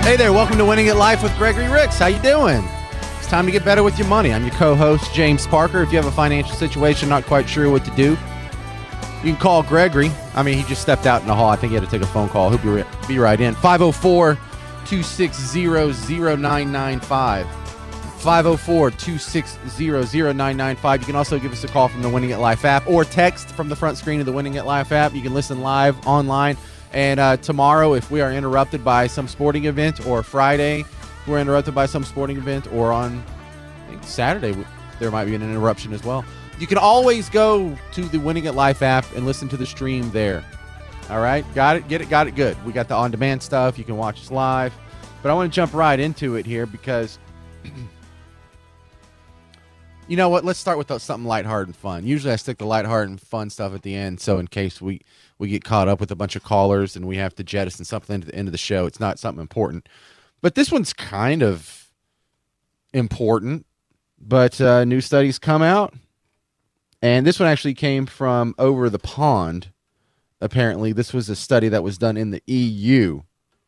Hey there, welcome to Winning at Life with Gregory Ricks. How you doing? It's time to get better with your money. I'm your co-host, James Parker. If you have a financial situation, not quite sure what to do, you can call Gregory. I mean, he just stepped out in the hall. I think he had to take a phone call. He'll be right in. 504-260-0995. 504-260-0995. You can also give us a call from the Winning at Life app or text from the front screen of the Winning at Life app. You can listen live online. And tomorrow, if we are interrupted by some sporting event, or Friday, if we're interrupted by some sporting event, or on I think Saturday, there might be an interruption as well. You can always go to the Winning at Life app and listen to the stream there. All right? Got it? Get it? Got it? Good. We got the on-demand stuff. You can watch us live. But I want to jump right into it here because, you know what? Let's start with something lighthearted and fun. Usually I stick the lighthearted and fun stuff at the end, so in case we get caught up with a bunch of callers and we have to jettison something at the end of the show, it's not something important. But this one's kind of important. But new studies come out, and this one actually came from over the pond. Apparently, this was a study that was done in the EU.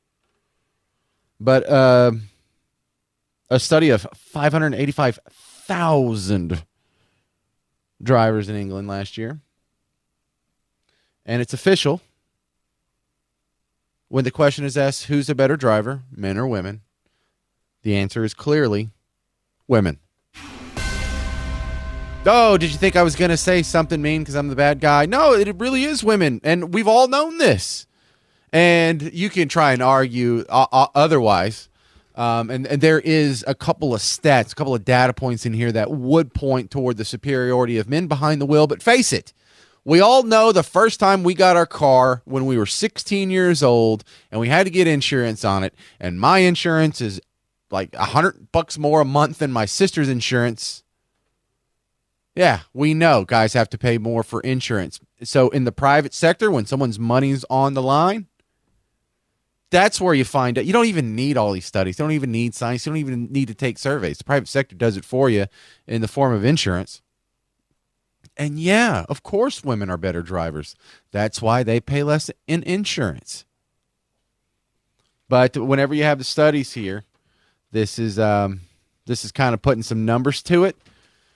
But a study of 585,000 drivers in England last year. And it's official. When the question is asked, who's a better driver, men or women? The answer is clearly women. Oh, did you think I was going to say something mean because I'm the bad guy? No, it really is women, and we've all known this. And you can try and argue otherwise. And there is a couple of stats, a couple of data points in here that would point toward the superiority of men behind the wheel. But face it, we all know the first time we got our car when we were 16 years old and we had to get insurance on it. And my insurance is like $100 more a month than my sister's insurance. Yeah, we know guys have to pay more for insurance. So in the private sector, when someone's money's on the line, that's where you find out. You don't even need all these studies. You don't even need science. You don't even need to take surveys. The private sector does it for you in the form of insurance. And yeah, of course women are better drivers. That's why they pay less in insurance. But whenever you have the studies here, this is kind of putting some numbers to it.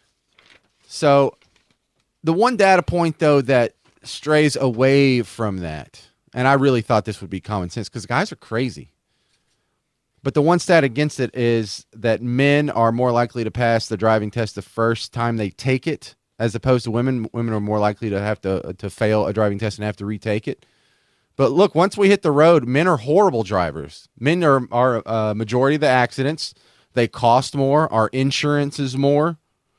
So the one data point, though, that strays away from that, and I really thought this would be common sense because guys are crazy. But the one stat against it is that men are more likely to pass the driving test the first time they take it, as opposed to women. Women are more likely to have to fail a driving test and have to retake it. But look, once we hit the road, men are horrible drivers. Men are majority of the accidents. They cost more. Our insurance is more.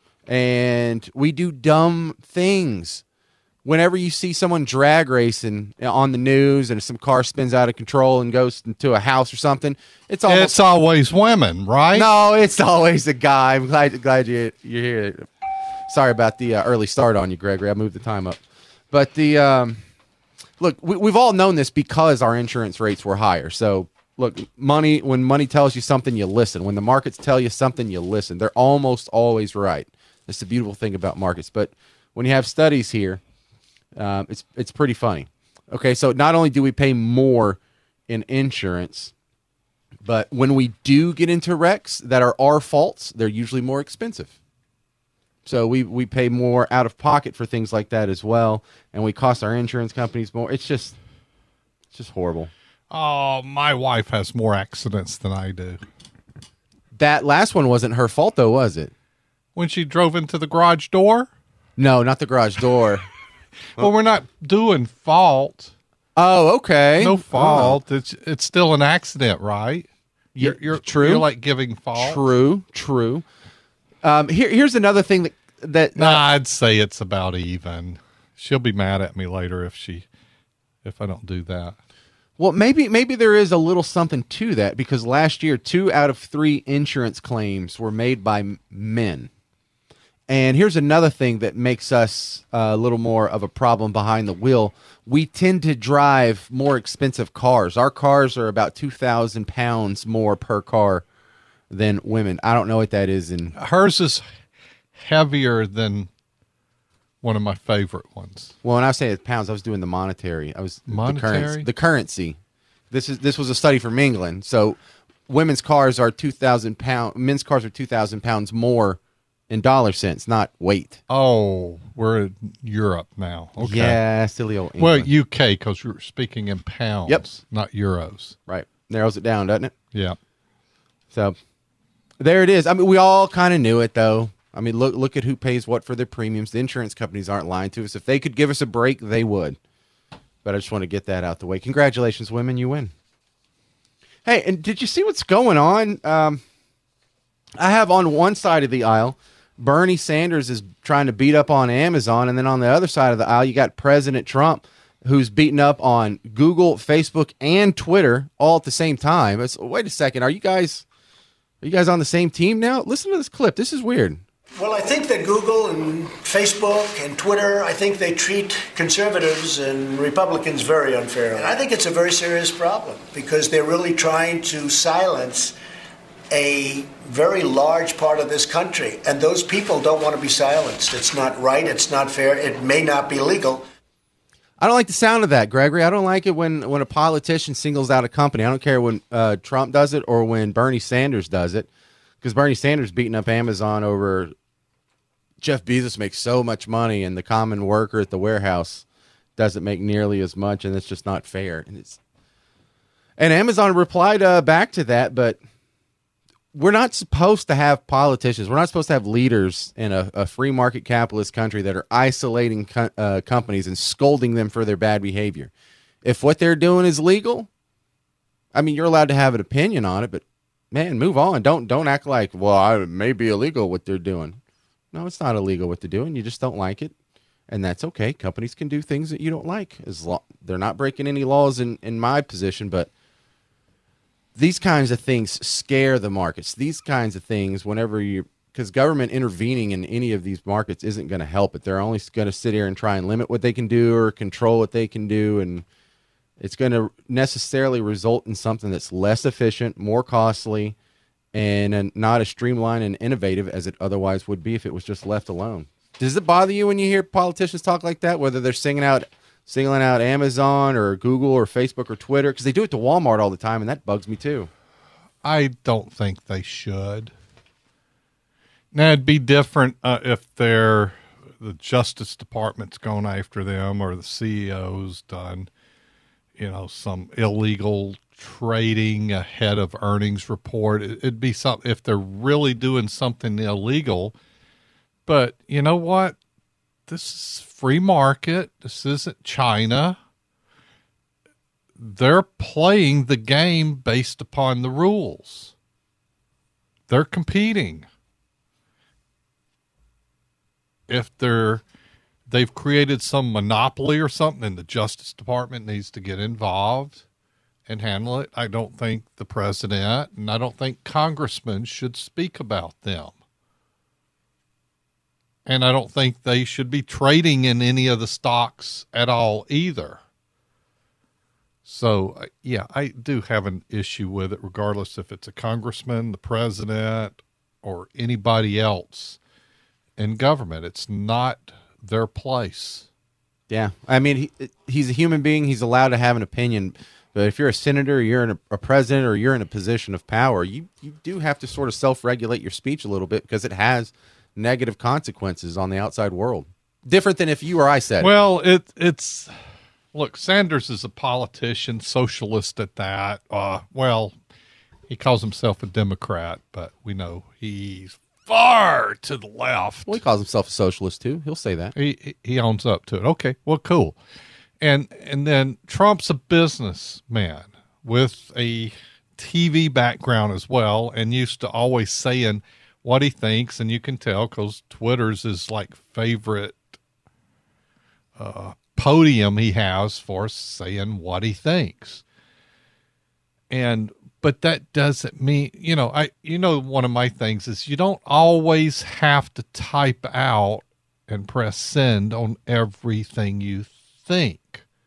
And we do dumb things. Whenever you see someone drag racing on the news and some car spins out of control and goes into a house or something, it's always women, right? No, it's always a guy. I'm glad you're here. Sorry about the early start on you, Gregory. I moved the time up. But look, we've all known this because our insurance rates were higher. So look, when money tells you something, you listen. When the markets tell you something, you listen. They're almost always right. That's the beautiful thing about markets. But when you have studies here, it's pretty funny. Okay, so not only do we pay more in insurance, but when we do get into wrecks that are our faults, they're usually more expensive. So we pay more out of pocket for things like that as well, and we cost our insurance companies more. It's just horrible. Oh, my wife has more accidents than I do. That last one wasn't her fault, though, was it? When she drove into the garage door? No, not the garage door. Well, we're not doing fault. Oh, okay. No fault. Oh. It's still an accident, right? You're true. You're like giving fault. True. Here's another thing that I'd say it's about even. She'll be mad at me later if I don't do that. Well, maybe there is a little something to that because last year 2 out of 3 insurance claims were made by men. And here's another thing that makes us a little more of a problem behind the wheel. We tend to drive more expensive cars. Our cars are about 2,000 pounds more per car than women. I don't know what that is. Hers is heavier than one of my favorite ones. Well, when I say pounds, I was doing the monetary. Monetary? The currency. This was a study from England. So women's cars are 2,000 pounds. Men's cars are 2,000 pounds more in dollar cents, not weight. Oh, we're in Europe now. Okay. Yeah, silly old Well, England. UK, because you're speaking in pounds, Yep. not euros. Right. Narrows it down, doesn't it? Yeah. So there it is. I mean, we all kind of knew it, though. I mean, look at who pays what for their premiums. The insurance companies aren't lying to us. If they could give us a break, they would. But I just want to get that out the way. Congratulations, women. You win. Hey, and did you see what's going on? I have on one side of the aisle, Bernie Sanders is trying to beat up on Amazon. And then on the other side of the aisle, you got President Trump, who's beating up on Google, Facebook, and Twitter all at the same time. Wait a second. Are you guys on the same team now? Listen to this clip. This is weird. Well, I think that Google and Facebook and Twitter, I think they treat conservatives and Republicans very unfairly. And I think it's a very serious problem because they're really trying to silence a very large part of this country. And those people don't want to be silenced. It's not right. It's not fair. It may not be legal. I don't like the sound of that, Gregory. I don't like it when a politician singles out a company. I don't care when Trump does it or when Bernie Sanders does it, because Bernie Sanders beating up Amazon over Jeff Bezos makes so much money and the common worker at the warehouse doesn't make nearly as much, and it's just not fair. And Amazon replied back to that, but we're not supposed to have politicians. We're not supposed to have leaders in a free market capitalist country that are isolating companies and scolding them for their bad behavior. If what they're doing is legal, I mean, you're allowed to have an opinion on it, but man, move on. Don't act like, well, it may be illegal what they're doing. No, it's not illegal what they're doing. You just don't like it, and that's okay. Companies can do things that you don't like. They're not breaking any laws in my position, but these kinds of things scare the markets. These kinds of things, because government intervening in any of these markets isn't going to help it. They're only going to sit here and try and limit what they can do or control what they can do, and it's going to necessarily result in something that's less efficient, more costly, and not as streamlined and innovative as it otherwise would be if it was just left alone. Does it bother you when you hear politicians talk like that, whether they're singling out Amazon or Google or Facebook or Twitter? Because they do it to Walmart all the time, and that bugs me too. I don't think they should. Now, it'd be different if the Justice Department's going after them or the CEO's done, some illegal trading ahead of earnings report. It'd be something if they're really doing something illegal. But you know what? This is free market. This isn't China. They're playing the game based upon the rules. They're competing. If they've created some monopoly or something, and the Justice Department needs to get involved and handle it. I don't think the president and I don't think congressmen should speak about them. And I don't think they should be trading in any of the stocks at all either. So, yeah, I do have an issue with it, regardless if it's a congressman, the president, or anybody else in government. It's not their place. Yeah. I mean, he's a human being. He's allowed to have an opinion. But if you're a senator, or you're a president, or you're in a position of power, you do have to sort of self-regulate your speech a little bit because it has negative consequences on the outside world. Different than if you or I said it. Well, it's look, Sanders is a politician, socialist at that. Well, he calls himself a Democrat, but we know he's far to the left. Well, he calls himself a socialist too. He'll say that. He owns up to it. Okay, well, cool. And then Trump's a businessman with a TV background as well, and used to always saying what he thinks, and you can tell because Twitter's his like favorite podium he has for saying what he thinks. But that doesn't mean, one of my things is you don't always have to type out and press send on everything you think.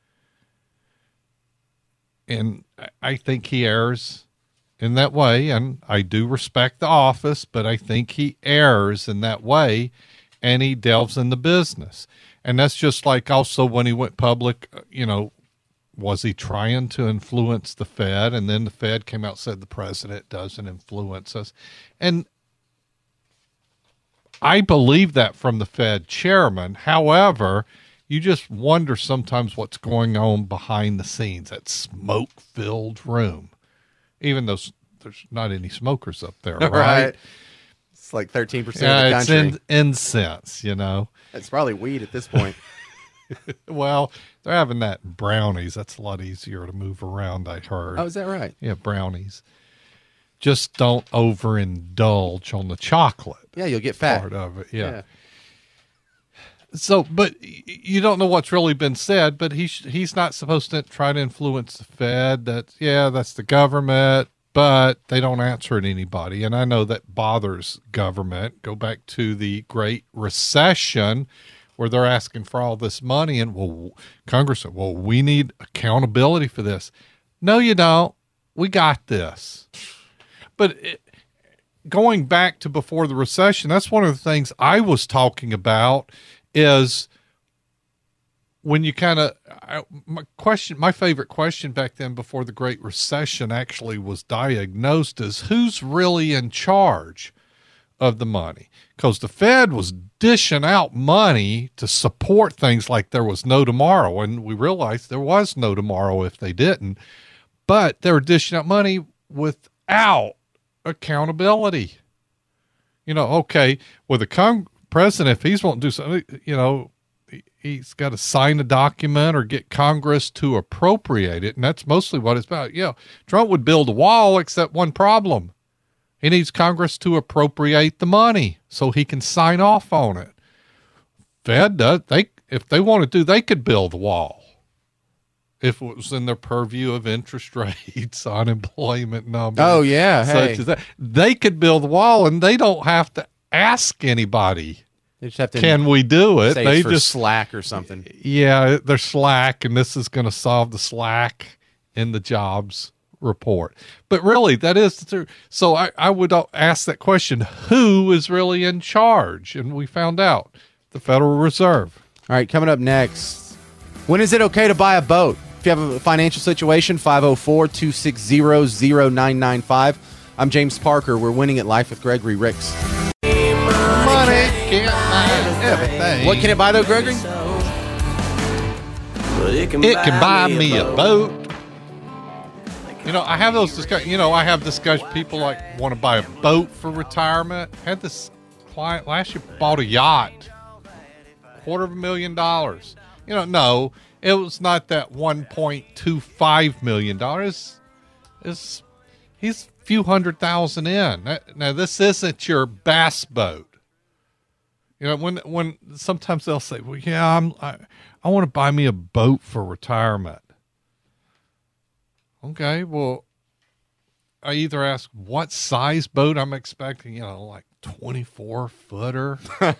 And I think he errs in that way, and I do respect the office, but I think he errs in that way, and he delves in the business. And that's just like also when he went public, Was he trying to influence the Fed? And then the Fed came out and said the president doesn't influence us. And I believe that from the Fed chairman. However, you just wonder sometimes what's going on behind the scenes, that smoke-filled room, even though there's not any smokers up there, right? It's like 13% of the country. It's incense, It's probably weed at this point. Well, they're having that brownies. That's a lot easier to move around, I heard. Oh, is that right? Yeah, brownies. Just don't overindulge on the chocolate. Yeah, you'll get fat. Part of it, yeah. So, but you don't know what's really been said, but he's not supposed to try to influence the Fed. That's the government, but they don't answer to anybody. And I know that bothers government. Go back to the Great Recession where they're asking for all this money. And Congress said, we need accountability for this. No, you don't. We got this. But going back to before the recession, that's one of the things I was talking about is when you my favorite question back then before the Great Recession actually was diagnosed is who's really in charge of the money? Because the Fed was dishing out money to support things like there was no tomorrow. And we realized there was no tomorrow if they didn't, but they were dishing out money without accountability. Okay, with the president, if he's wanting to do something, he's got to sign a document or get Congress to appropriate it. And that's mostly what it's about. Trump would build a wall, except one problem. He needs Congress to appropriate the money so he can sign off on it. Fed does. If they want to do, they could build a wall. If it was in their purview of interest rates, unemployment numbers. Oh, yeah. Such as that. They could build a wall and they don't have to ask anybody. They just have to can we do it? Say they it's for just slack or something. Yeah, they're slack, and this is going to solve the slack in the jobs report. But really, that is the truth. So I would ask that question: who is really in charge? And we found out the Federal Reserve. All right, coming up next. When is it okay to buy a boat? If you have a financial situation, 504-260-0995. I'm James Parker. We're winning at life with Gregory Ricks. Money can't buy everything. What can it buy, though, Gregory? It can buy me a boat. I have those discussions. I have discussions. People want to buy a boat for retirement. Had this client last year bought a yacht, $250,000. No, it was not that $1.25 million. He's a few $100,000 in. Now, this isn't your bass boat. When sometimes they'll say, well, yeah, I want to buy me a boat for retirement. Okay, well, I either ask what size boat I'm expecting, 24-footer.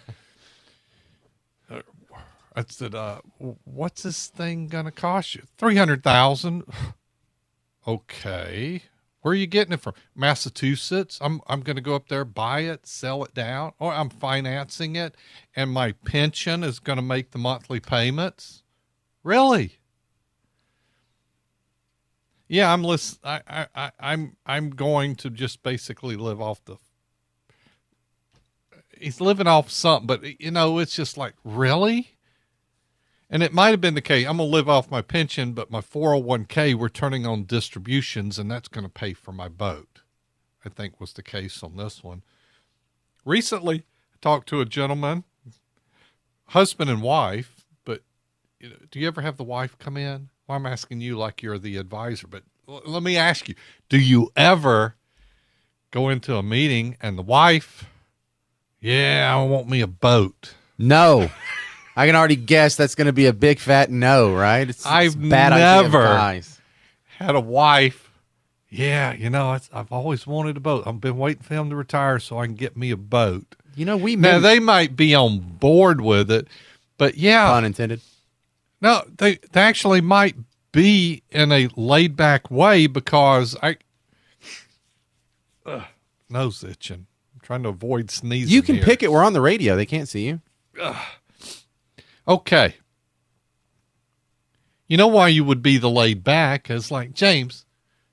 I said, what's this thing going to cost you? $300,000. Okay. Where are you getting it from? Massachusetts. I'm going to go up there, buy it, sell it down, or I'm financing it, and my pension is going to make the monthly payments. Really? Yeah, I'm going to just basically live off he's living off something, but it's just like, really? And it might have been the case. I'm going to live off my pension, but my 401k, we're turning on distributions, and that's going to pay for my boat, I think was the case on this one. Recently, I talked to a gentleman, husband and wife, but do you ever have the wife come in? Well, I'm asking you like you're the advisor, but let me ask you, do you ever go into a meeting and the wife, yeah, I want me a boat? No. I can already guess that's going to be a big fat no, right? I've never had a wife. Yeah, I've always wanted a boat. I've been waiting for him to retire so I can get me a boat. Now they might be on board with it, but yeah, pun intended. No, they actually might be in a laid back way because nose itching. I'm trying to avoid sneezing. You can pick it. We're on the radio. They can't see you. Okay. You know why you would be the laid back is like, James,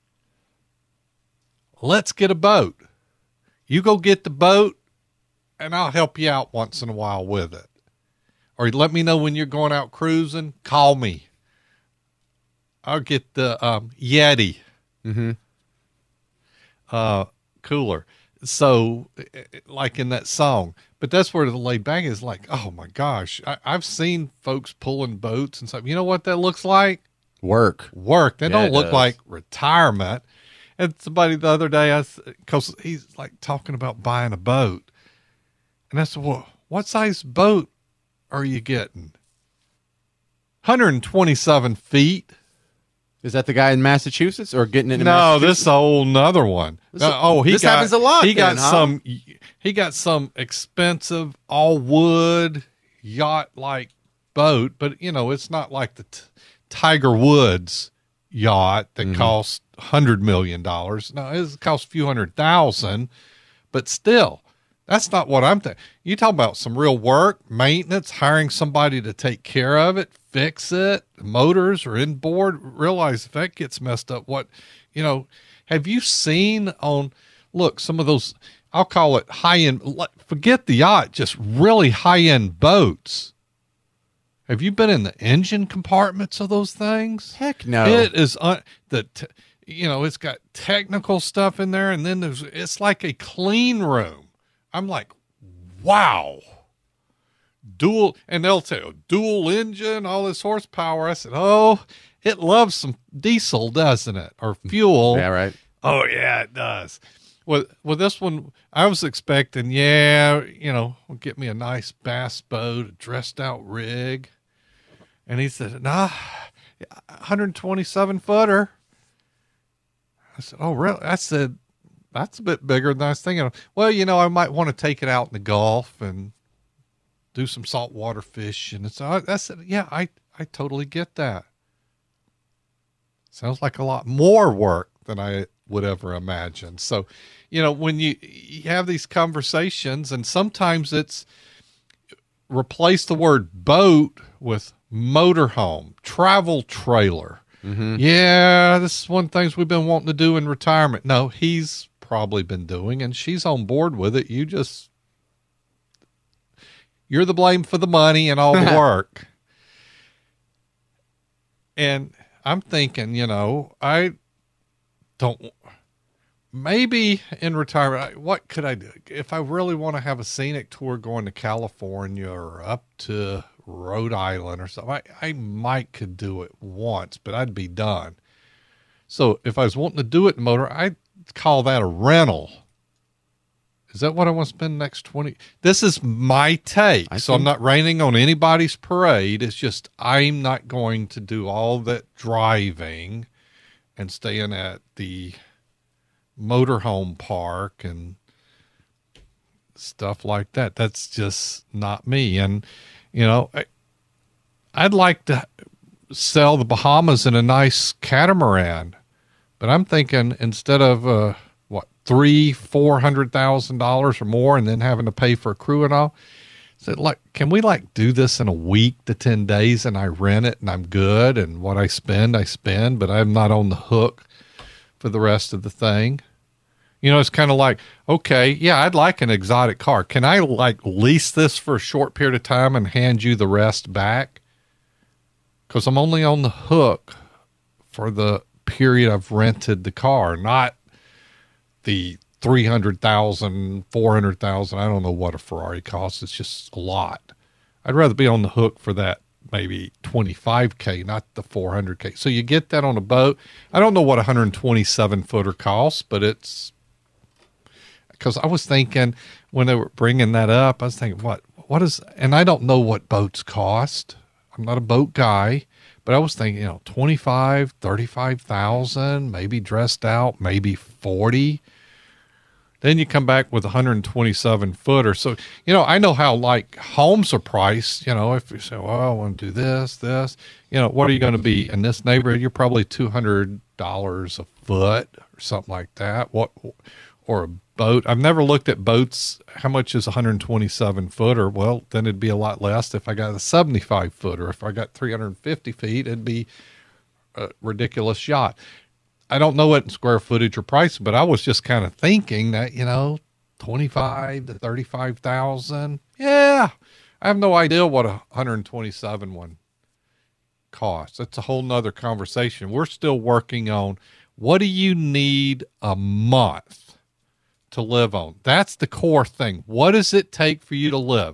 let's get a boat. You go get the boat and I'll help you out once in a while with it. Or let me know when you're going out cruising, call me. I'll get the Yeti cooler. So like in that song, but that's where the laid back is like, oh my gosh, I've seen folks pulling boats and stuff. You know what that looks like? Work. That don't look like retirement. And somebody the other day, because he's like talking about buying a boat. And I said, well, what size boat are you getting? 127 feet. Is that the guy in Massachusetts or getting it in No, Massachusetts? this is a whole nother one. This happens a lot. He got then, he got some expensive all wood yacht like boat, but you know, it's not like the Tiger Woods yacht that cost $100 million. No, it costs a few $100,000, but still, that's not what I'm thinking. You talk about some real work, maintenance, hiring somebody to take care of it, fix it, motors are inboard. Realize if that gets messed up, have you seen some of those, I'll call it high-end, forget the yacht, just really high-end boats. Have you been in the engine compartments of those things? Heck no. It is, it's got technical stuff in there, and then it's like a clean room. I'm like, wow. And they'll tell you, dual engine, all this horsepower. I said, oh, it loves some diesel, doesn't it? Or fuel. Yeah, right. Oh, yeah, it does. Well, this one, I was expecting, we'll get me a nice bass boat, a dressed out rig. And he said, 127 footer. I said, oh, really? I said, that's a bit bigger than I was thinking. Well, I might want to take it out in the Gulf and do some saltwater fish. And I said, yeah, I totally get that. Sounds like a lot more work than I would ever imagine. So, when you have these conversations, and sometimes it's replace the word boat with motorhome, travel trailer. Yeah, this is one of the things we've been wanting to do in retirement. No, he's probably been doing, and she's on board with it. You're the blame for the money and all the work. And I'm thinking, maybe in retirement, what could I do? If I really want to have a scenic tour going to California or up to Rhode Island or something, I might could do it once, but I'd be done. So if I was wanting to do it in motor, I'd call that a rental. Is that what I want to spend the next 20? This is my take. I'm not raining on anybody's parade. It's just, I'm not going to do all that driving and staying at the motorhome park and stuff like that. That's just not me. And, I'd like to sell the Bahamas in a nice catamaran, but I'm thinking instead of, $300,000-$400,000 or more, and then having to pay for a crew and all. So can we do this in a week to 10 days and I rent it and I'm good, and what I spend, but I'm not on the hook for the rest of the thing. It's kind of like, okay, yeah, I'd like an exotic car. Can I lease this for a short period of time and hand you the rest back? Because I'm only on the hook for the period I've rented the car, not the $300,000, $400,000. I don't know what a Ferrari costs. It's just a lot. I'd rather be on the hook for that maybe $25K, not the $400K. So you get that on a boat. I don't know what a 127 footer costs, but it's because I was thinking when they were bringing that up, I was thinking, what is, and I don't know what boats cost. I'm not a boat guy, but I was thinking, 25, 35,000, maybe dressed out, maybe 40. Then you come back with 127 footer. So, I know how homes are priced, if you say, well, I want to do this, what are you going to be in this neighborhood? You're probably $200 a foot or something like that. Or boat. I've never looked at boats. How much is 127 footer? Well, then it'd be a lot less if I got a 75 footer. If I got 350 feet, it'd be a ridiculous yacht. I don't know what in square footage or price, but I was just kind of thinking that, 25 to 35,000. Yeah. I have no idea what a 127 one costs. That's a whole nother conversation. We're still working on what do you need a month to live on? That's the core thing. What does it take for you to live?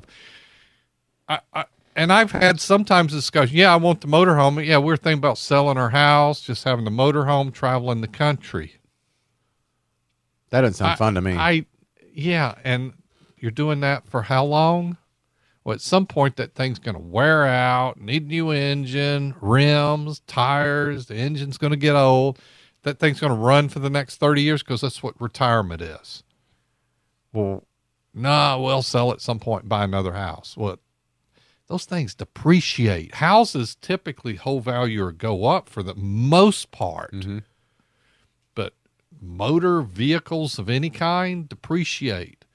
And I've had sometimes discussion. Yeah, I want the motorhome. Yeah, we're thinking about selling our house, just having the motorhome, traveling the country. That doesn't sound fun to me. Yeah, and you're doing that for how long? Well, at some point that thing's going to wear out, need a new engine, rims, tires. The engine's going to get old. That thing's going to run for the next 30 years because that's what retirement is. Well, no, we'll sell at some point and buy another house. Well, those things depreciate. Houses typically hold value or go up for the most part. Mm-hmm. But motor vehicles of any kind depreciate.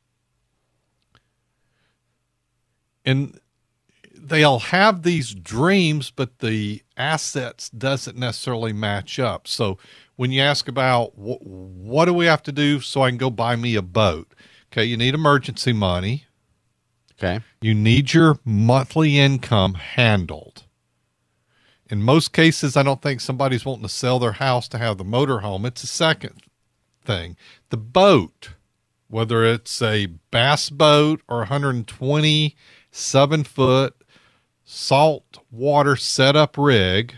And they'll have these dreams, but the assets doesn't necessarily match up. So when you ask about what do we have to do so I can go buy me a boat? Okay, you need emergency money. Okay. You need your monthly income handled. In most cases, I don't think somebody's wanting to sell their house to have the motorhome. It's a second thing. The boat, whether it's a bass boat or 127-foot salt water setup rig,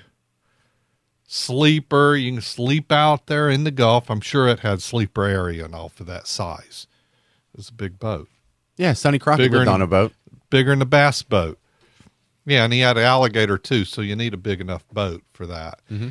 sleeper, you can sleep out there in the Gulf. I'm sure it had sleeper area and all for that size. It was a big boat. Yeah, Sonny Crockett lived on a boat. Bigger than a bass boat. Yeah, and he had an alligator too, so you need a big enough boat for that. Mm-hmm.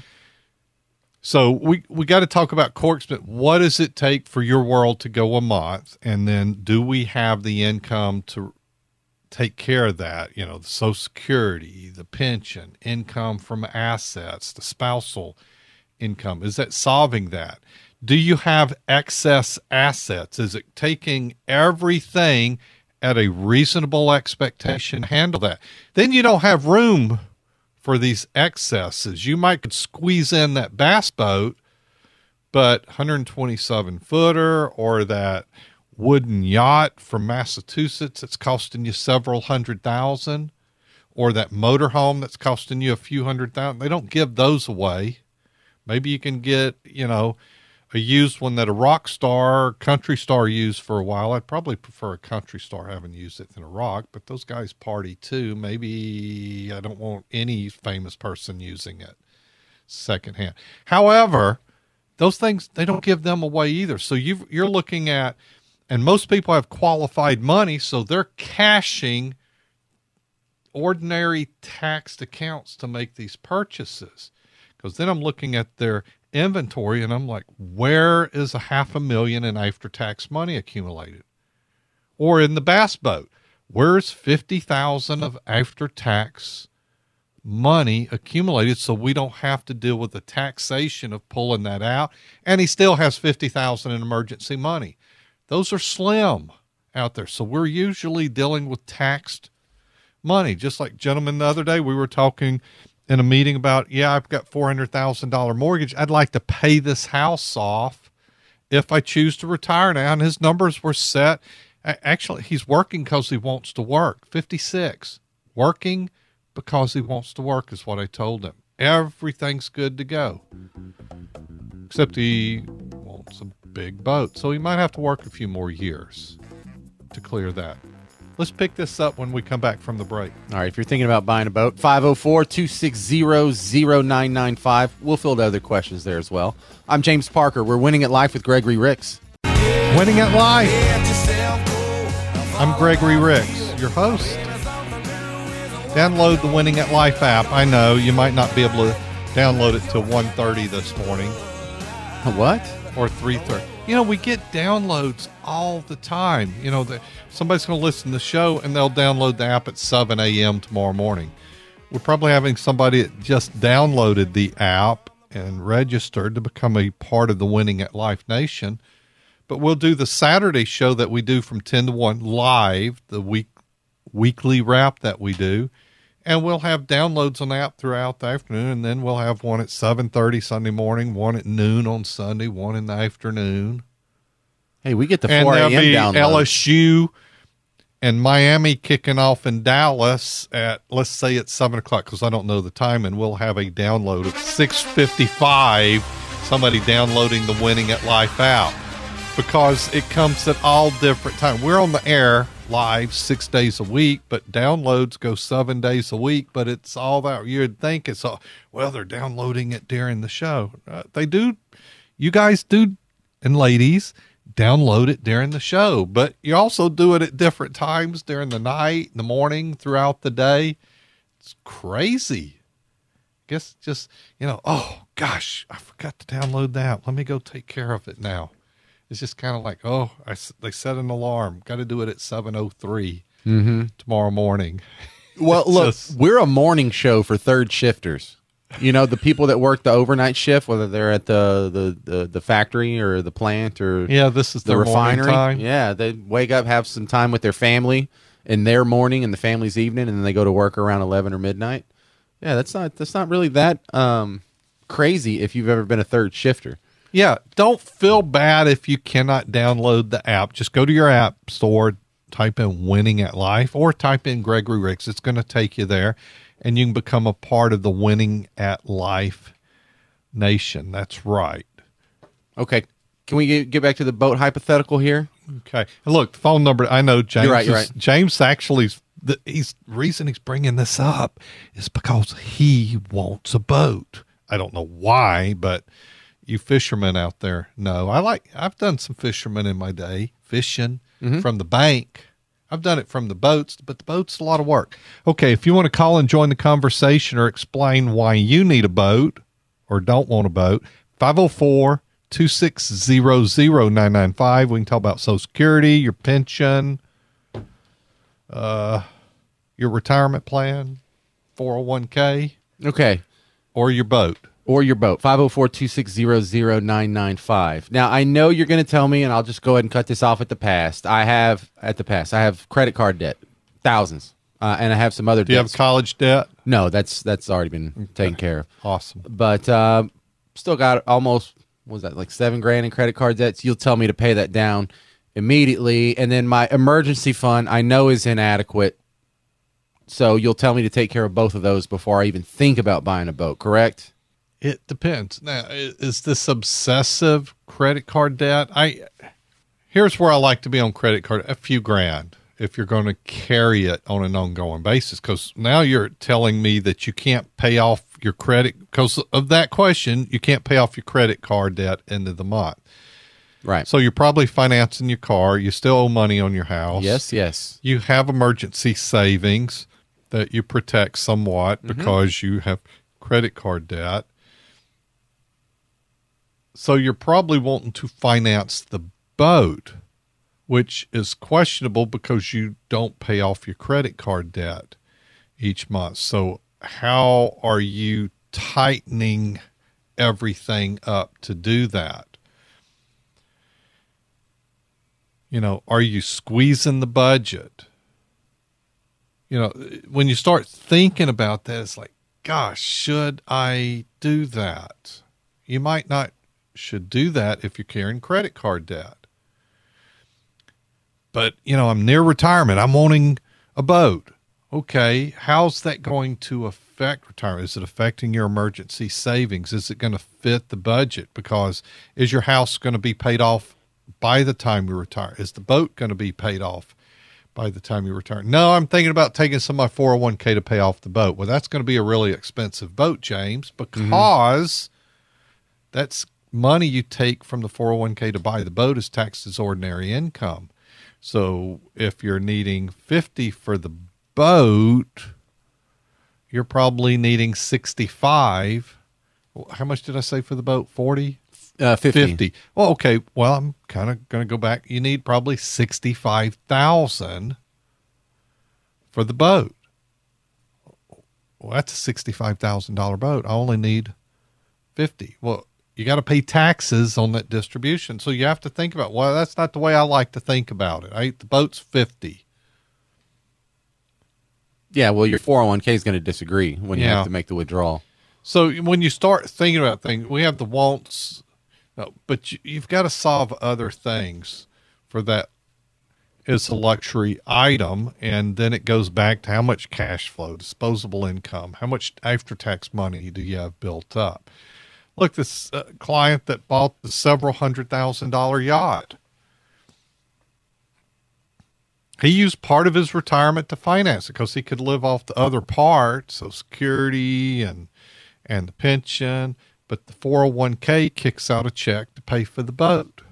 So we got to talk about Corksman. What does it take for your world to go a month? And then do we have the income to take care of that? The Social Security, the pension, income from assets, the spousal income. Is that solving that? Do you have excess assets? Is it taking everything at a reasonable expectation to handle that? Then you don't have room for these excesses. You might could squeeze in that bass boat, but 127 footer or that wooden yacht from Massachusetts that's costing you several $100,000, or that motorhome that's costing you a few $100,000. They don't give those away. Maybe you can get, a used one that a rock star, country star used for a while. I'd probably prefer a country star having used it than a rock, but those guys party too. Maybe I don't want any famous person using it secondhand. However, those things, they don't give them away either. So you're looking at, and most people have qualified money, so they're cashing ordinary taxed accounts to make these purchases. Because then I'm looking at their inventory and I'm like, where is $500,000 in after-tax money accumulated? Or in the bass boat, where's $50,000 of after-tax money accumulated so we don't have to deal with the taxation of pulling that out? And he still has $50,000 in emergency money. Those are slim out there. So we're usually dealing with taxed money. Just like, gentlemen, the other day we were talking in a meeting about, I've got $400,000 mortgage. I'd like to pay this house off if I choose to retire now. And his numbers were set. Actually, he's working because he wants to work. 56. Working because he wants to work is what I told him. Everything's good to go. Except he wants a big boat. So he might have to work a few more years to clear that. Let's pick this up when we come back from the break. All right, if you're thinking about buying a boat, 504-260-0995. We'll field other questions there as well. I'm James Parker. We're Winning at Life with Gregory Ricks. Winning at Life. I'm Gregory Ricks, your host. Download the Winning at Life app. I know you might not be able to download it till 1:30 this morning. What? Or 3:30. We get downloads all the time. Somebody's going to listen to the show and they'll download the app at 7 a.m. tomorrow morning. We're probably having somebody that just downloaded the app and registered to become a part of the Winning at Life Nation. But we'll do the Saturday show that we do from 10 to 1 live, the weekly wrap that we do. And we'll have downloads on the app throughout the afternoon. And then we'll have one at 7:30 Sunday morning, one at noon on Sunday, one in the afternoon. Hey, we get the And 4 a.m. there'll be download. LSU and Miami kicking off in Dallas at, let's say it's 7 o'clock, because I don't know the time, and we'll have a download at 6:55, somebody downloading the Winning at Life app, because it comes at all different times. We're on the air live 6 days a week, but downloads go 7 days a week, but it's all that. You'd think it's all, well, they're downloading it during the show. They do. You guys do, and ladies, download it during the show, but you also do it at different times during the night, in the morning, throughout the day. It's crazy. I guess just, oh gosh, I forgot to download that. Let me go take care of it now. It's just kind of like, they set an alarm. Got to do it at 7:03 tomorrow morning. Well, look, we're a morning show for third shifters. The people that work the overnight shift, whether they're at the factory or the plant or this is the refinery. Time. Yeah, they wake up, have some time with their family in their morning and the family's evening, and then they go to work around 11 or midnight. Yeah, that's not really that crazy if you've ever been a third shifter. Yeah, don't feel bad if you cannot download the app. Just go to your app store, type in Winning at Life, or type in Gregory Ricks. It's going to take you there, and you can become a part of the Winning at Life Nation. That's right. Okay. Can we get back to the boat hypothetical here? Okay. Look, the phone number, I know James. You're right. James actually, the reason he's bringing this up is because he wants a boat. I don't know why, but you fishermen out there know. I've done some fishermen in my day, fishing from the bank. I've done it from the boats, but the boat's a lot of work. Okay, if you want to call and join the conversation or explain why you need a boat or don't want a boat, 504-260-0995. We can talk about Social Security, your pension, your retirement plan, 401k. Okay. Or your boat. 504-260-0995. Now, I know you're going to tell me, and I'll just go ahead and cut this off at the past. I have credit card debt, thousands, and I have some other debts. Do you have college debt? No, that's already been taken care of. Awesome. But still got almost, what was that, like $7,000 in credit card debts. You'll tell me to pay that down immediately, and then my emergency fund I know is inadequate. So you'll tell me to take care of both of those before I even think about buying a boat, correct? It depends. Now, is this obsessive credit card debt? Here's where I like to be on credit card, a few grand, if you're going to carry it on an ongoing basis. Because now you're telling me that you can't pay off your credit, because of that question, you can't pay off your credit card debt end of the month. Right. So you're probably financing your car. You still owe money on your house. Yes. You have emergency savings that you protect somewhat because you have credit card debt. So you're probably wanting to finance the boat, which is questionable because you don't pay off your credit card debt each month. So how are you tightening everything up to do that? Are you squeezing the budget? When you start thinking about that, it's like, gosh, should I do that? You might not should do that if you're carrying credit card debt. But, I'm near retirement. I'm wanting a boat. Okay, how's that going to affect retirement? Is it affecting your emergency savings? Is it going to fit the budget? Because is your house going to be paid off by the time you retire? Is the boat going to be paid off by the time you retire? No, I'm thinking about taking some of my 401k to pay off the boat. Well, that's going to be a really expensive boat, James, because that's money you take from the 401k to buy the boat is taxed as ordinary income. So if you're needing 50 for the boat, you're probably needing 65. How much did I say for the boat? 40? 50. Well, okay. Well, I'm kind of going to go back. You need probably 65,000 for the boat. Well, that's a $65,000 boat. I only need 50. Well, you got to pay taxes on that distribution. So you have to think about, well, that's not the way I like to think about it. The boat's 50. Yeah, well, your 401k is going to disagree when you have to make the withdrawal. So when you start thinking about things, we have the wants, but you've got to solve other things for that. It's a luxury item, and then it goes back to how much cash flow, disposable income, how much after-tax money do you have built up? Look, this client that bought the several $100,000 yacht, he used part of his retirement to finance it because he could live off the other part, Social Security and the pension, but the 401k kicks out a check to pay for the boat.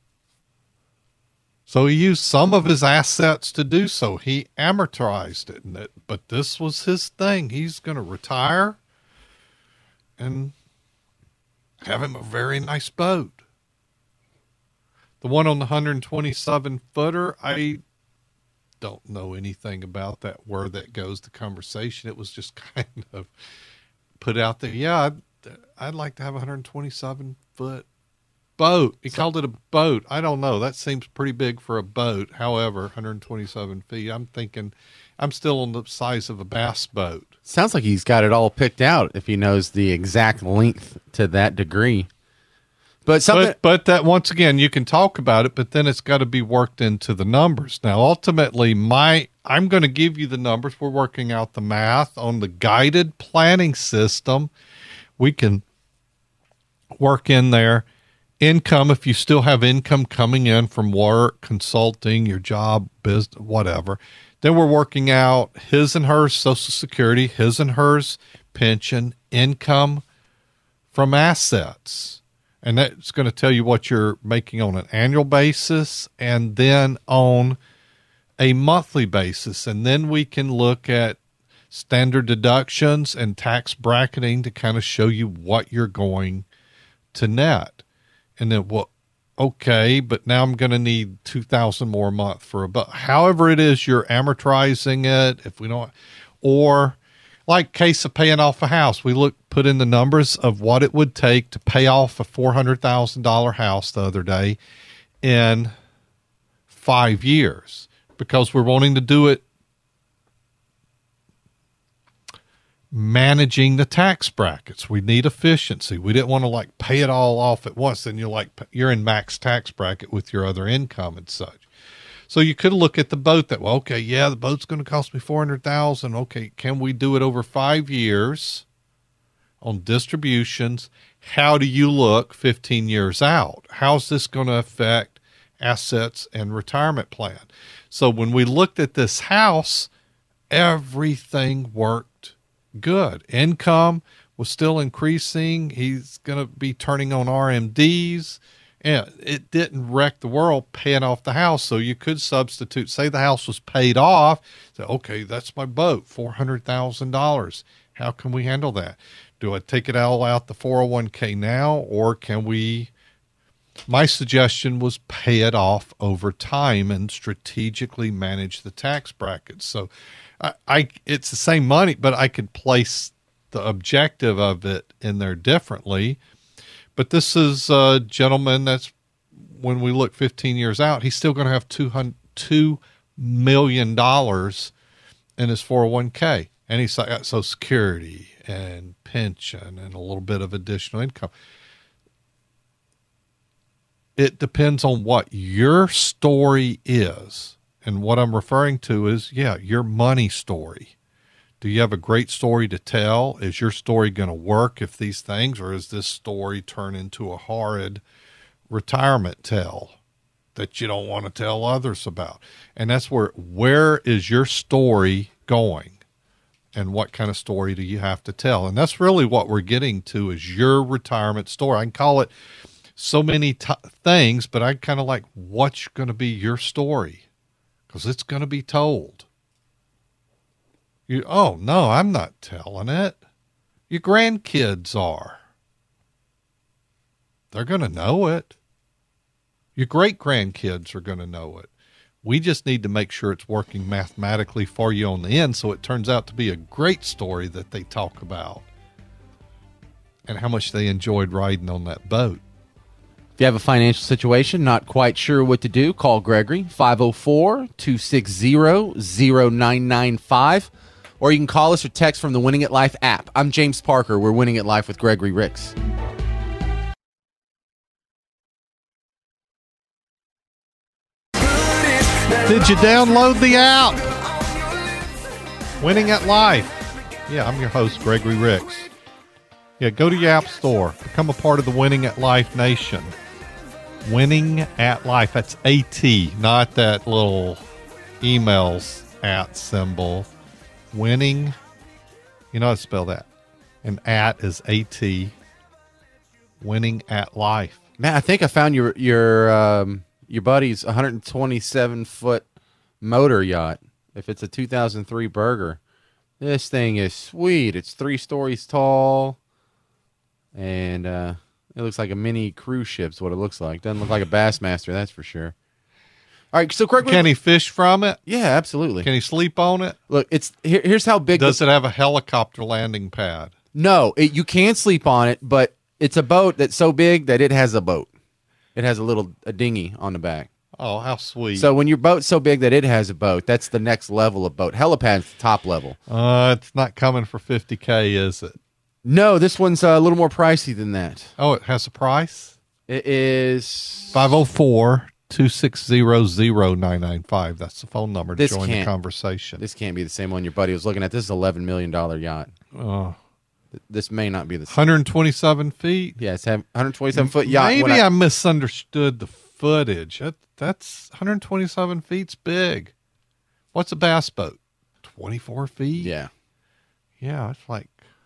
So he used some of his assets to do so. He amortized it, but this was his thing. He's going to retire and have him a very nice boat. The one on the 127 footer, I don't know anything about that, where that goes, the conversation. It was just kind of put out there. Yeah, I'd like to have a 127 foot boat. He called it a boat. I don't know. That seems pretty big for a boat. However, 127 feet. I'm thinking I'm still on the size of a bass boat. Sounds like he's got it all picked out if he knows the exact length to that degree. But that, once again, you can talk about it, but then it's got to be worked into the numbers. Now, ultimately, I'm going to give you the numbers. We're working out the math on the guided planning system. We can work in there income, if you still have income coming in from work, consulting, your job, business, whatever. Then we're working out his and hers Social Security, his and hers pension, income from assets. And that's going to tell you what you're making on an annual basis and then on a monthly basis. And then we can look at standard deductions and tax bracketing to kind of show you what you're going to net. And then, well, okay, but now I'm going to need $2,000 more a month for a boat. However it is you're amortizing it, if we don't, or like case of paying off a house, we put in the numbers of what it would take to pay off a $400,000 house the other day in 5 years, because we're wanting to do it managing the tax brackets. We need efficiency. We didn't want to pay it all off at once. Then you're in max tax bracket with your other income and such. So you could look at the boat that, well, okay, yeah, the boat's going to cost me $400,000. Okay, can we do it over 5 years on distributions? How do you look 15 years out? How's this going to affect assets and retirement plan? So when we looked at this house, everything worked good. Income was still increasing. He's going to be turning on RMDs. And it didn't wreck the world paying off the house. So you could substitute, say the house was paid off. Say, okay, that's my boat, $400,000. How can we handle that? Do I take it all out the 401k now, or can we? My suggestion was pay it off over time and strategically manage the tax brackets. So it's the same money, but I could place the objective of it in there differently. But this is a gentleman that's, when we look 15 years out, he's still going to have $2 million in his 401k. And he's got Social Security and pension and a little bit of additional income. It depends on what your story is. And what I'm referring to is, your money story. Do you have a great story to tell? Is your story going to work if these things, or is this story turn into a horrid retirement tale that you don't want to tell others about? And that's where is your story going? And what kind of story do you have to tell? And that's really what we're getting to, is your retirement story. I can call it so many things, but I kind of like, what's going to be your story? Because it's going to be told. Oh, no, I'm not telling it. Your grandkids are. They're going to know it. Your great-grandkids are going to know it. We just need to make sure it's working mathematically for you on the end, so it turns out to be a great story that they talk about. and how much they enjoyed riding on that boat. If you have a financial situation, not quite sure what to do, call Gregory, 504-260-0995, or you can call us or text from the Winning at Life app. I'm James Parker. We're Winning at Life with Gregory Ricks. Did you download the app? Winning at Life. Yeah, I'm your host, Gregory Ricks. Yeah, go to your app store. Become a part of the Winning at Life Nation. Winning at Life. That's AT, not that little emails at symbol. Winning. You know how to spell that. And at is AT. Winning at Life. Man, I think I found your buddy's 127-foot motor yacht. If it's a 2003 Burger, this thing is sweet. It's 3 stories tall, and it looks like a mini cruise ship's what it looks like. Doesn't look like a Bassmaster, that's for sure. All right, so Craig, can he fish from it? Yeah, absolutely. Can he sleep on it? Look, here's how big. Does it have a helicopter landing pad? No, you can sleep on it, but it's a boat that's so big that it has a boat. It has a dinghy on the back. Oh, how sweet. So when your boat's so big that it has a boat, that's the next level of boat. Helipad's the top level. It's not coming for $50K, is it? No, this one's a little more pricey than that. Oh, it has a price? It is 504-260-0995. That's the phone number to join the conversation. This can't be the same one your buddy was looking at. This is an $11 million yacht. Oh. This may not be the same. 127 feet? Yeah, it's a 127-foot yacht. Maybe I misunderstood the footage. That's 127 feet's big. What's a bass boat? 24 feet? Yeah. Yeah, it's like,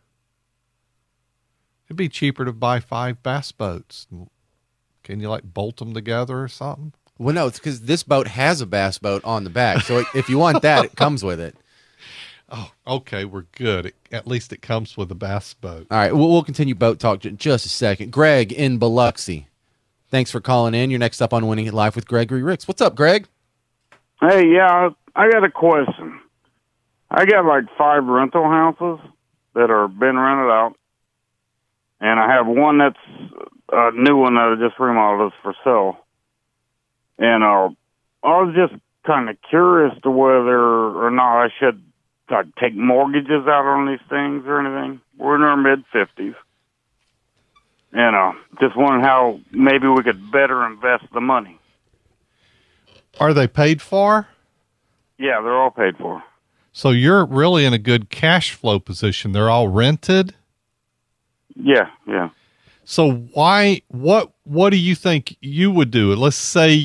it'd be cheaper to buy 5 bass boats. Can you like bolt them together or something? Well, no, it's because this boat has a bass boat on the back. So if you want that, it comes with it. Oh, okay, we're good. At least it comes with a bass boat. All right, we'll continue boat talk in just a second. Greg in Biloxi, thanks for calling in. You're next up on Winning It Live with Gregory Ricks. What's up, Greg? Hey, yeah, I got a question. I got like 5 rental houses that are been rented out, and I have one that's a new one that I just remodeled is for sale. And I was just kind of curious to whether or not I should take mortgages out on these things or anything. We're in our mid-50s. And just wondering how maybe we could better invest the money. Are they paid for? Yeah, they're all paid for. So you're really in a good cash flow position. They're all rented? Yeah, yeah. So what do you think you would do? Let's say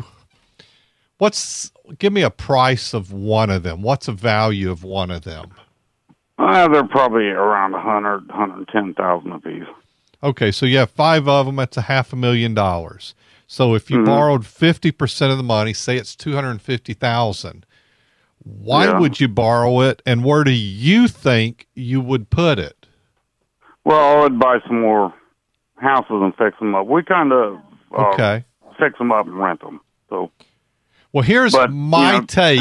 give me a price of one of them. What's the value of one of them? They're probably around 110,000 apiece. Okay, so you have 5 of them. That's $500,000. So if you borrowed 50% of the money, say it's $250,000, why would you borrow it, and where do you think you would put it? Well, I would buy some more houses and fix them up. We kind of fix them up and rent them. So, well, here's my take.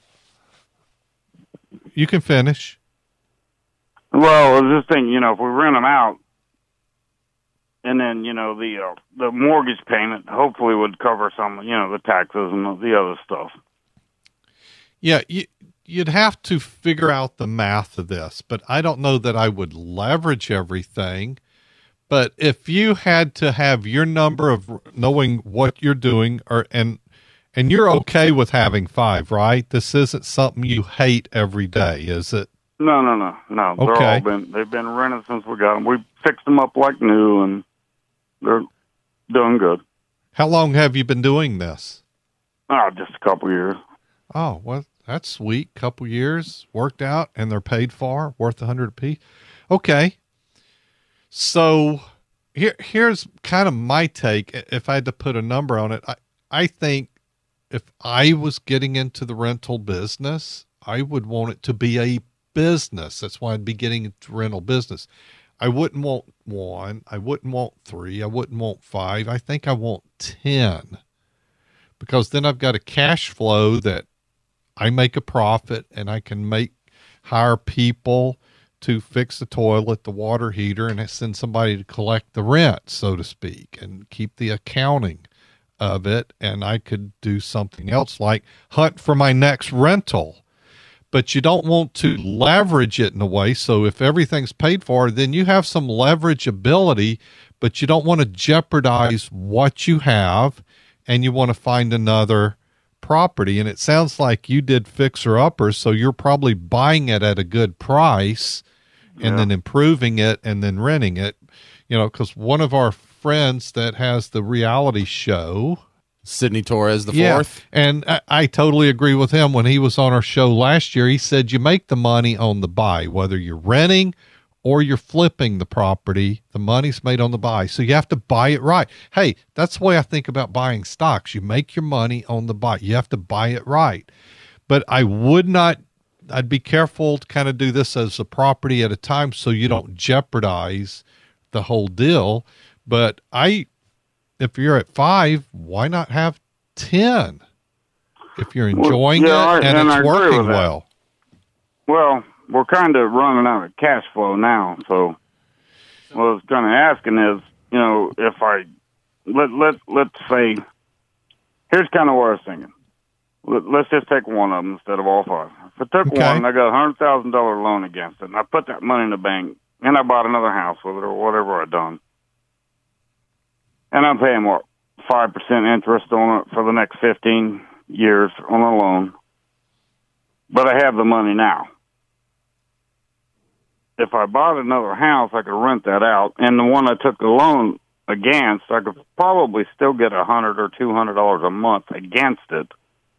You can finish. Well, I was just thinking, if we rent them out, and then the mortgage payment hopefully would cover some, the taxes and the other stuff. Yeah, you'd have to figure out the math of this, but I don't know that I would leverage everything. But if you had to have your number of knowing what you're doing, and you're okay with having 5, right? This isn't something you hate every day, is it? No. Okay. They've been rented since we got them. We fixed them up like new, and they're doing good. How long have you been doing this? Just a couple years. Oh, well, that's sweet. Couple years, worked out, and they're paid for, worth $100 apiece. Okay. So here's kind of my take. If I had to put a number on it, I think if I was getting into the rental business, I would want it to be a business. That's why I'd be getting into rental business. I wouldn't want 1. I wouldn't want 3. I wouldn't want 5. I think I want 10, because then I've got a cash flow that I make a profit, and I can hire people to fix the toilet, the water heater, and send somebody to collect the rent, so to speak, and keep the accounting of it. And I could do something else like hunt for my next rental. But you don't want to leverage it in a way. So if everything's paid for, then you have some leverage ability, but you don't want to jeopardize what you have, and you want to find another property. And it sounds like you did fixer uppers, so you're probably buying it at a good price and then improving it and then renting it. You know, because one of our friends that has the reality show, Sidney Torres the fourth. And I totally agree with him. When he was on our show last year, he said you make the money on the buy, whether you're renting or you're flipping the property, the money's made on the buy. So you have to buy it right. Hey, that's the way I think about buying stocks. You make your money on the buy. You have to buy it right. But I'd be careful to kind of do this as a property at a time so you don't jeopardize the whole deal. But if you're at 5, why not have 10? If you're enjoying it and it's working well. Well, we're kind of running out of cash flow now, so what I was kind of asking is, you know, if let's say, here's kind of what I was thinking. Let's just take one of them instead of all 5. If I took one and I got a $100,000 loan against it, and I put that money in the bank, and I bought another house with it or whatever I done, and I'm paying, 5% interest on it for the next 15 years on a loan. But I have the money now. If I bought another house, I could rent that out. And the one I took the loan against, I could probably still get $100 or $200 a month against it.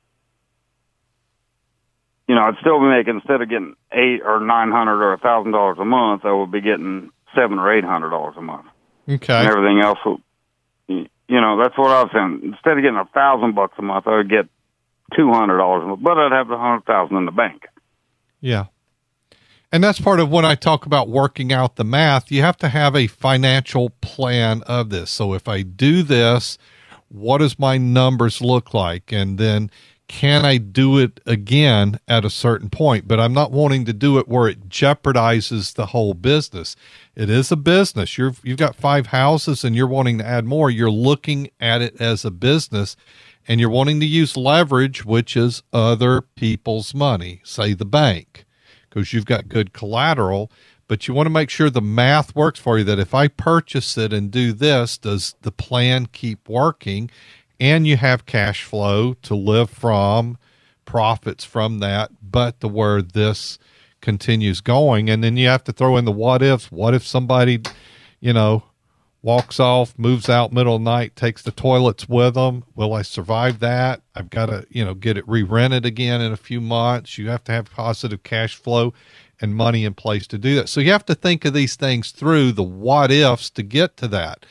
You know, I'd still be making, instead of getting $800 or $900 or $1,000 a month, I would be getting $700 or $800 a month. Okay. And everything else will, you know, that's what I was saying. Instead of getting $1,000 a month, I would get $200 a month, but I'd have the $100,000 in the bank. Yeah. And that's part of when I talk about working out the math. You have to have a financial plan of this. So if I do this, what does my numbers look like? And then can I do it again at a certain point? But I'm not wanting to do it where it jeopardizes the whole business. It is a business. You've got 5 houses and you're wanting to add more. You're looking at it as a business, and you're wanting to use leverage, which is other people's money, say the bank, because you've got good collateral. But you want to make sure the math works for you, that if I purchase it and do this, does the plan keep working? And you have cash flow to live from, profits from that, but to where this continues going. And then you have to throw in the what ifs. What if somebody, you know, walks off, moves out middle of the night, takes the toilets with them? Will I survive that? I've got to, you know, get it re-rented again in a few months. You have to have positive cash flow and money in place to do that. So you have to think of these things through, the what ifs, to get to that.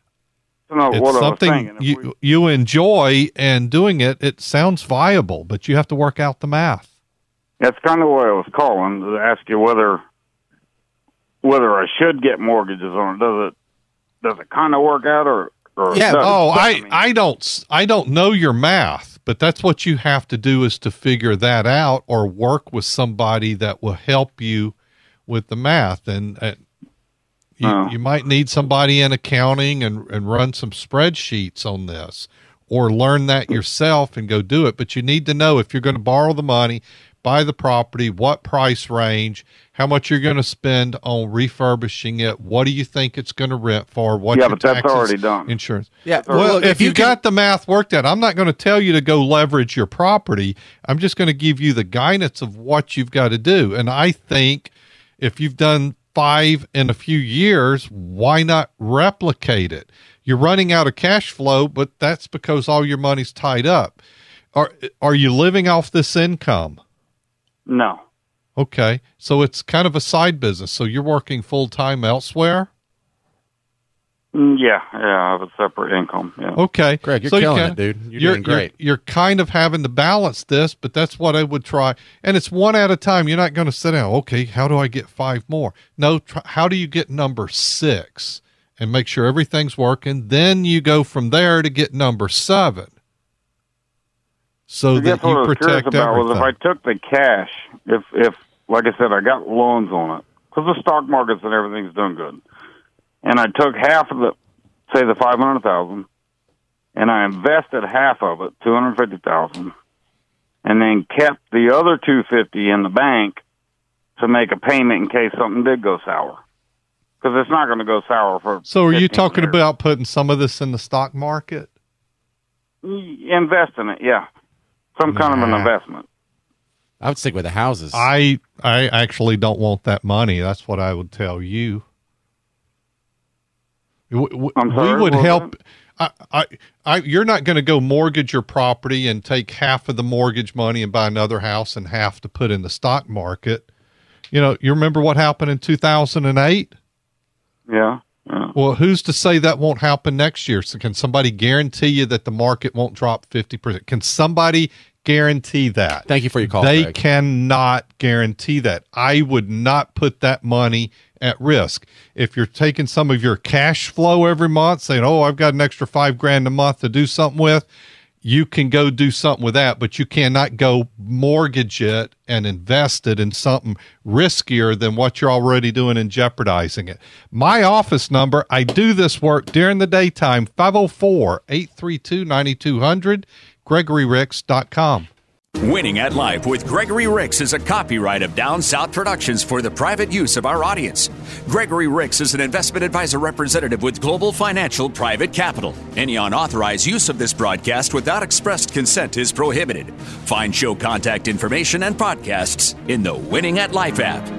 It's something you enjoy, and doing it sounds viable, but you have to work out the math. That's kind of what I was calling, to ask you whether I should get mortgages on it. Does it kind of work out, or yeah? Oh, I don't know your math, but that's what you have to do, is to figure that out, or work with somebody that will help you with the math. And you might need somebody in accounting and run some spreadsheets on this, or learn that yourself and go do it. But you need to know, if you're going to borrow the money, buy the property, what price range, how much you're going to spend on refurbishing it, what do you think it's going to rent for, what your taxes, that's already done. Insurance. Yeah. Well, if you got the math worked out, I'm not going to tell you to go leverage your property. I'm just going to give you the guidance of what you've got to do. And I think if you've done 5 in a few years, why not replicate it? You're running out of cash flow, but that's because all your money's tied up. Are you living off this income? No. Okay. So it's kind of a side business. So you're working full time elsewhere? Yeah. I have a separate income. Yeah. Okay. Greg, you're killing it, dude. You're doing great. You're kind of having to balance this, but that's what I would try. And it's one at a time. You're not going to sit down, okay, how do I get 5 more? No, how do you get number 6 and make sure everything's working? Then you go from there to get number 7. So that you protect everything. Was if I took the cash, if like I said, I got loans on it, because the stock markets and everything's doing good. And I took half of say the $500,000, and I invested half of it, $250,000, and then kept the other $250 in the bank to make a payment in case something did go sour. Because it's not going to go sour for. So, are you 15 talking years. about putting some of this in the stock market? Invest in it, yeah. Some kind of an investment. I would stick with the houses. I actually don't want that money. That's what I would tell you. I'm sorry, we would what was help. You're not going to go mortgage your property and take half of the mortgage money and buy another house and half to put in the stock market. You know, you remember what happened in 2008? Yeah. Well, who's to say that won't happen next year? So can somebody guarantee you that the market won't drop 50%? Can somebody guarantee that? Thank you for your call, They Greg. cannot guarantee that. I would not put that money at risk. If you're taking some of your cash flow every month, saying, oh, I've got an extra $5,000 a month to do something with, you can go do something with that, but you cannot go mortgage it and invest it in something riskier than what you're already doing and jeopardizing it. My office number, I do this work during the daytime, 504-832-9200, GregoryRicks.com. Winning at Life with Gregory Ricks is a copyright of Down South Productions for the private use of our audience. Gregory Ricks is an investment advisor representative with Global Financial Private Capital. Any unauthorized use of this broadcast without expressed consent is prohibited. Find show contact information and podcasts in the Winning at Life app.